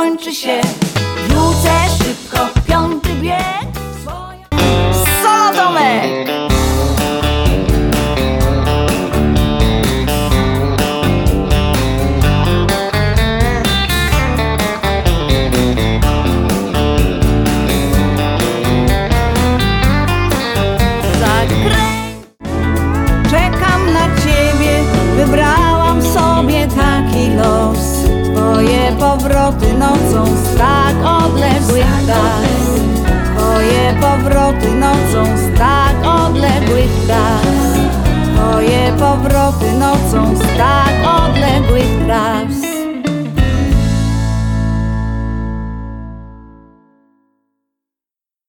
skończy się. Rzucę szybko piąty bieg. Solo Tomek! Czekam na ciebie, wybrałam sobie taki los. Twoje powroty nocą z tak odległych tras. Twoje powroty nocą z tak odległych tras. Twoje powroty nocą z tak odległych tras.